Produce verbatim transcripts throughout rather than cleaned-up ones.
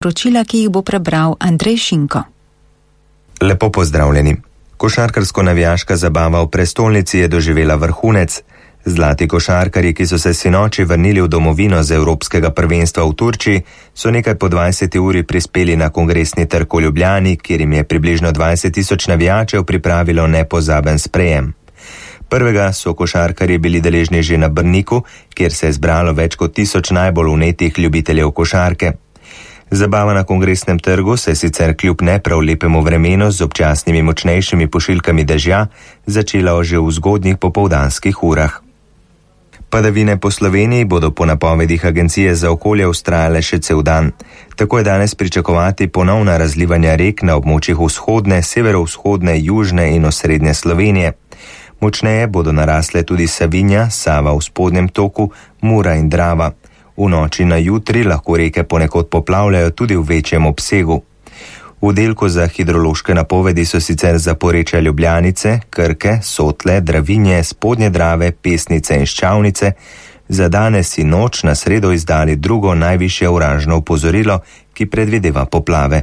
sporočila, ki jih bo prebral Andrej Šinko. Lepo pozdravljeni. Košarkarsko-navijaška zabava v prestolnici je doživela vrhunec. Zlati košarkarji, ki so se sinoči vrnili v domovino z Evropskega prvenstva v Turčiji, so nekaj po dvajseti uri prispeli na kongresni trg v Ljubljani, kjer jim je približno dvajset tisoč navijačev pripravilo nepozaben sprejem. Prvega so košarkarji bili deležni že na Brniku, kjer se je zbralo več kot tisoč najbolj vnetih ljubiteljev košarke. Zabava na kongresnem trgu se je sicer kljub ne prav lepemu vremenu z občasnimi močnejšimi pošiljkami dežja začela že v zgodnjih popoldanskih urah. Padavine po Sloveniji bodo po napovedih Agencije za okolje vztrajale še cel dan. Tako je danes pričakovati ponovna razlivanja rek na območjih vzhodne, severovzhodne, južne in osrednje Slovenije. Močneje bodo narasle tudi Savinja, Sava v spodnjem toku, Mura in Drava. V noči na jutri lahko reke ponekod poplavljajo tudi v večjem obsegu. V oddelku za hidrološke napovedi so sicer za porečja Ljubljanice, Krke, Sotle, Dravinje, Spodnje Drave, Pesnice in Ščavnice za danes in noč na sredo izdali drugo najvišje oranžno opozorilo, ki predvideva poplave.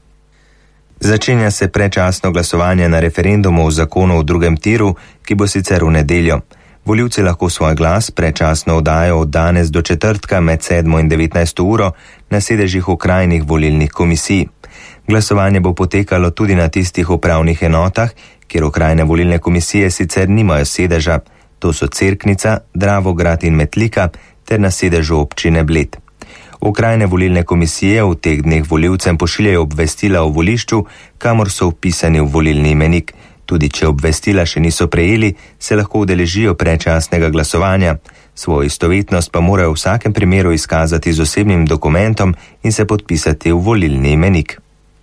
Začenja se predčasno glasovanje na referendumu o zakonu o drugem tiru, ki bo sicer v nedeljo. Volivci lahko svoj glas predčasno oddajo od danes do četrtka med sedmo in devetnajsto uro na sedežih okrajnih volilnih komisij. Glasovanje bo potekalo tudi na tistih upravnih enotah, kjer okrajne volilne komisije sicer nimajo sedeža. To so Cerknica, Dravograd in Metlika ter na sedežu občine Bled. Okrajne volilne komisije v teh dneh volivcem pošiljajo obvestila o volišču, kamor so vpisani v volilni imenik. Tudi če obvestila še niso prejeli, se lahko udeležijo predčasnega glasovanja. Svojo istovetnost pa morajo v vsakem primeru izkazati z osebnim dokumentom in se podpisati v volilni imenik.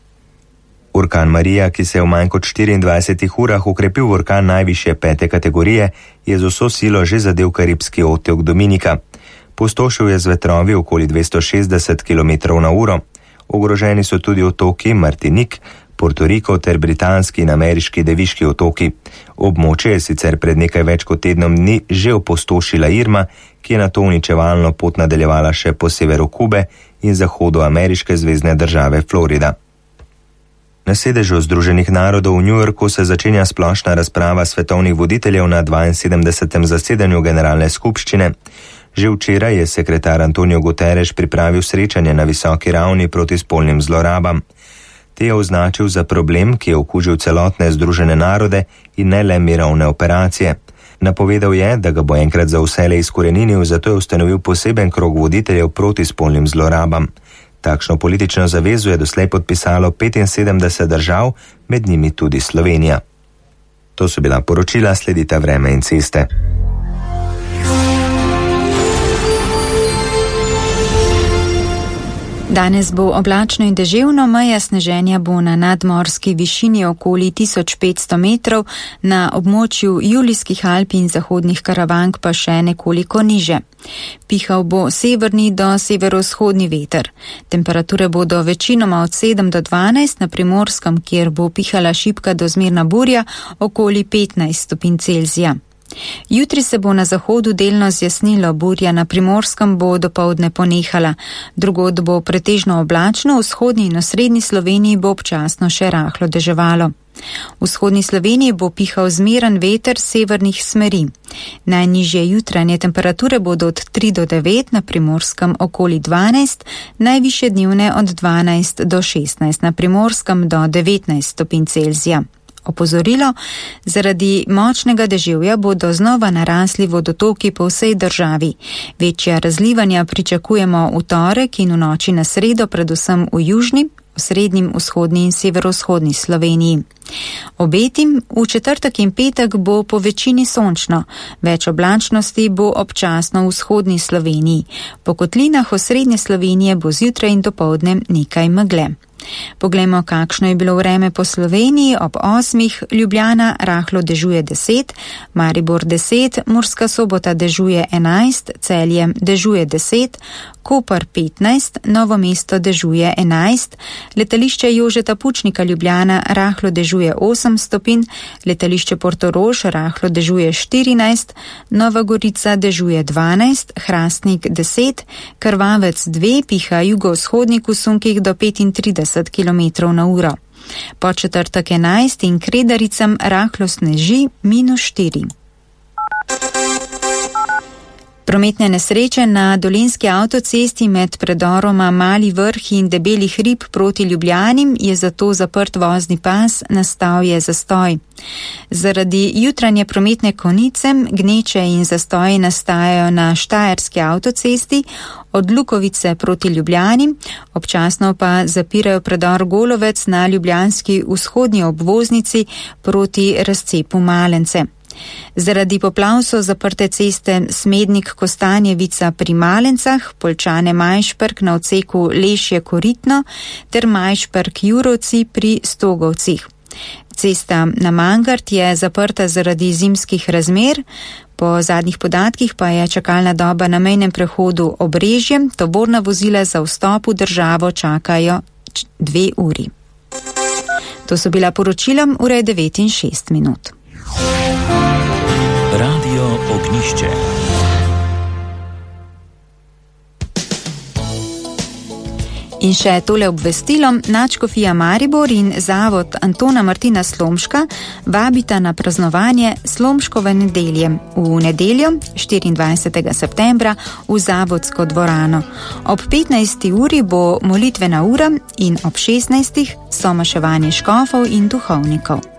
Orkan Marija, ki se je v manj kot štiriindvajsetih urah ukrepil v orkan najvišje pete kategorije, je z vso silo že zadel karibski otok Dominika. Pustošil je z vetrovi okoli dvesto šestdeset kilometrov na uro. Ogroženi so tudi otoki Martinik, Porto Rico ter britanski in ameriški Deviški otoki. Območje je sicer pred nekaj več kot tednom dni že opustošila Irma, ki je nato uničevalno pot nadaljevala še po severu Kube in zahodu ameriške zvezne države Florida. Na sedežu Združenih narodov v New Yorku se začenja splošna razprava svetovnih voditeljev na dvainsedemdesetem zasedanju generalne skupščine. Že včeraj je sekretar Antonio Guterres pripravil srečanje na visoki ravni proti spolnim zlorabam. Te je označil za problem, ki je okužil celotne Združene narode in ne le mirovne operacije. Napovedal je, da ga bo enkrat za vselej izkoreninil, zato je ustanovil poseben krog voditeljev proti spolnim zlorabam. Takšno politično zavezo je doslej podpisalo petinsedemdeset držav, med njimi tudi Slovenija. To so bila poročila, sledita vreme in ceste. Danes bo oblačno in deževno, meja sneženja bo na nadmorski višini okoli tisoč petsto metrov, na območju Julijskih Alp in zahodnih Karavank pa še nekoliko niže. Pihal bo severni do severovzhodni veter. Temperature bodo večinoma od sedem do dvanajst, na Primorskem, kjer bo pihala šibka do zmerna burja, okoli petnajst stopinj Celzija. Jutri se bo na zahodu delno zjasnilo, burja na Primorskem bo dopoldne ponehala. Drugod bo pretežno oblačno, v vzhodni in osrednji Sloveniji bo občasno še rahlo deževalo. V vzhodni Sloveniji bo pihal zmeren veter severnih smeri. Najnižje jutranje temperature bodo od tri do devet, na Primorskem okoli dvanajst, najvišje dnevne od dvanajst do šestnajst, na Primorskem do devetnajst stopinj Celzija. Opozorilo, zaradi močnega deževja bodo znova narasli vodotoki po vsej državi. Večja razlivanja pričakujemo v torek in v noči na sredo, predvsem v južni, v srednjem, vzhodni in severovzhodni Sloveniji. Obetim, v četrtek in petek bo po večini sončno, več oblačnosti bo občasno v vzhodni Sloveniji. Po kotlinah osrednje Slovenije bo zjutraj in dopoldne nekaj megle. Poglejmo, kakšno je bilo vreme po Sloveniji. Ob osmih Ljubljana rahlo dežuje deset, Maribor deset, Murska Sobota dežuje enajst, Celje dežuje deset, Koper petnajst, Novo mesto dežuje enajst, letališče Jožeta Pučnika Ljubljana rahlo dežuje osem stopinj, letališče Portorož rahlo dežuje štirinajst, Nova Gorica dežuje dvanajst, Hrastnik deset, Krvavec dve, piha jugovzhodnik v sunkih do petintrideset kilometrov na uro. Po četrtek enajst in Kredaricam rahlo sneži minus štiri. Prometne nesreče na Dolenjski avtocesti med predoroma Mali Vrh in Debeli hrib proti Ljubljani je zato zaprt vozni pas, nastal je zastoj. Zaradi jutranje prometne konice gneče in zastoji nastajajo na Štajerski avtocesti od Lukovice proti Ljubljani, občasno pa zapirajo predor Golovec na ljubljanski vzhodnji obvoznici proti razcepu Malence. Zaradi poplav so zaprte ceste Smednik-Kostanjevica pri Malencah, Poljčane-Majšperk na odseku Lešje-Koritno ter Majšperk-Jurovci pri Stogovcih. Cesta na Mangart je zaprta zaradi zimskih razmer, po zadnjih podatkih pa je čakalna doba na mejnem prehodu Obrežje, tovorna vozila za vstop v državo čakajo dve uri. To so bila poročila, ura je devet in šest minut. Radio Ognišče. In še tole obvestilo, Nadškofija Maribor in Zavod Antona Martina Slomška vabita na praznovanje Slomškove nedelje v nedeljo štiriindvajsetega septembra v Zavodsko dvorano. Ob petnajsti uri bo molitvena ura in ob šestnajstih so maševanje škofov in duhovnikov.